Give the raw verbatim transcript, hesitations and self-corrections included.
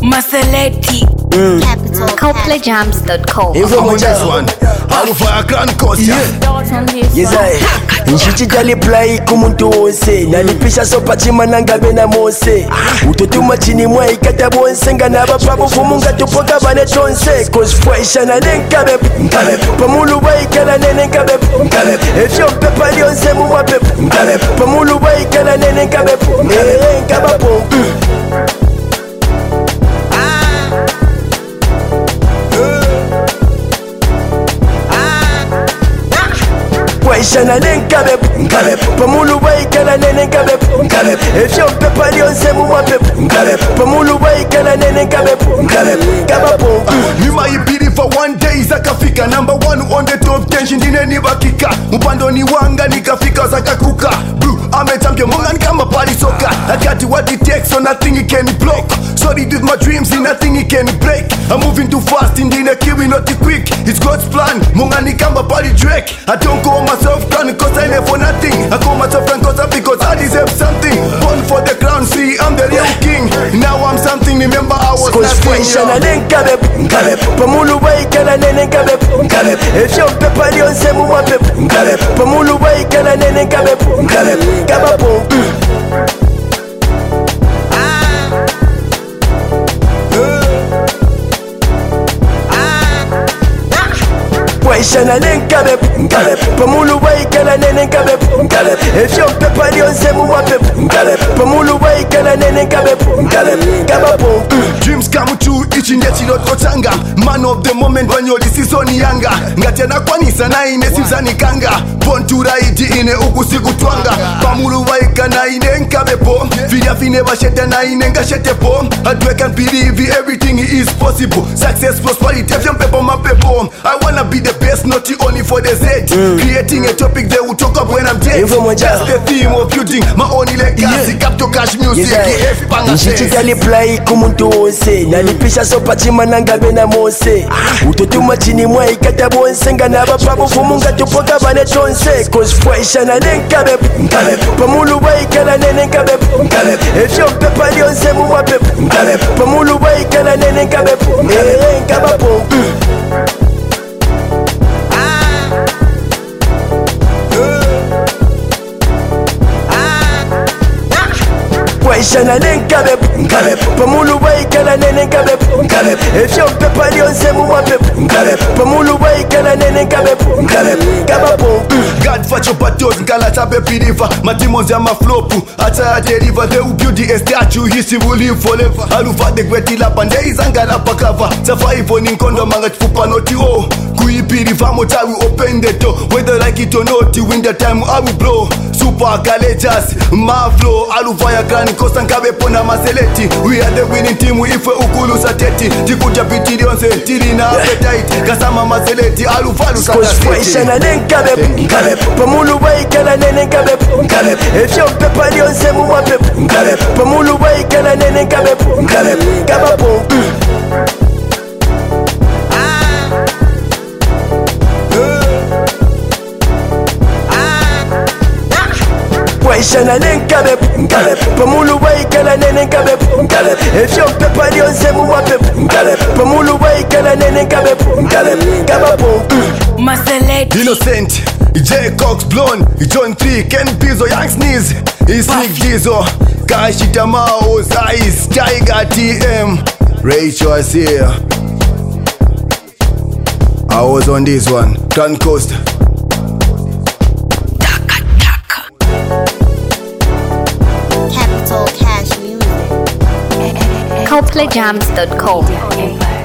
Maseleti mm. Capital Coldplay Jams dot com. Info on this one. Alpha Grand Coast. Yes I. Nshititali play kumuntu wose. Nalipisha sopa chima nangabe na mose. Utotuma chini mwa ikata bonse. Ngana bababu fumunga tupoka bane tonse. Cause fwaisha na nenkabe Pamulu wa ikala nene nkabe Efyo pepa lionse mwa pepa Pamulu wa ikala nene nkabe Nkaba pompu Waishana nenkabe Pamulu wa ikala nene nkabe Efyo pepa lionse mwa pepa Pamulu wa ikala nene nkabe Nkaba pompu Nima ibiri for one day zakafika number one on the top ten shindine nibakika Upandoni wanga nikafika zakakuka Blue I'm champion monga nikama pali soka I got what it takes so nothing it can block Sorry with my dreams in nothing it can break I'm moving too fast in the kiwi not too quick It's God's plan monga nikama pali Drake I don't call myself done cause I live for nothing I call myself done cause I because I deserve something Born for the crown see I'm the real king Now I'm something remember I was nothing Pamulu wa ikala nene nkabe Efyo pepa lionse mwa pepa Pamulu wa ikala nene nkabe Nkaba pompu Waishana nenkabe Pamulu wa ikala nene nkabe Efyo pepa lionse mwa pepa Pamulu wa ikala nene nkabe Nkaba pompu Dreams come true each and yet not kotanga Man of the moment when you're season yanga Ngatena kwanisa na ine simzani kanga Born to ride ine ukusiku twanga Pamulu wa ikana ine nkabepo Via fine bashete na ine ngashetepo I do I can believe everything is possible Success, prosperity, every people my people I wanna be the best, not only for the Z mm. Creating a topic they will talk up when I'm dead That's the theme of building my own legacy yeah. Capto cash music yes, Nshititali play kumuntu wose Nalipisha sopa chima nangabe na mose Utotuma chini mwa ikata bonse Ngana bababu fumunga tupoka bane tonse Cause fwaisha na nenkabe Pamulu wa ikala nene nkabe Efyo pepa lionse mwa pepa Pamulu wa ikala nene nkabe Nkaba pompu Waishana nenkabe Pamulu wa ikala nene nkabe Efyo pepa lionse mwa pepa Pamulu wa ikala nene nkabe Nkaba pompu God fight your battles, nkala tabe piriva My demons ya maflopu, ata ya deriva They will build a statue, history will live forever Alufa de gweti la pande izangala pakava Safa ivo ninkondo manga chifupa noti oh Kuipiriva mota we open the door Whether like it or not, in the time I will blow Super colleges, my flow Alufa ya gani kosa nkabe pona maseleti We are the winning team, ife ukulu sateti Tikuja pitiri onse, tiri na appetite Kasama maseleti, alufa lusa Waishana nenkabe Pamulu wa ikala nene nkabe Efyo pepa lionse mwa pepa Pamulu wa ikala nene nkabe Nkaba pompu Waishana nenkabe Pamulu wa ikala nene nkabe Efyo pepa lionse mwa pepa Pamulu wa ikala nene nkabe Nkaba pompu Maseleti Innocent J Cox Blonde John three Ken Pizzo Young Sneeze Isnick Gizo Kashita Maos Ice Tiger T M Ray Choice here I was on this one Grand Coast Capital Cash Music Coldplay Jams dot com.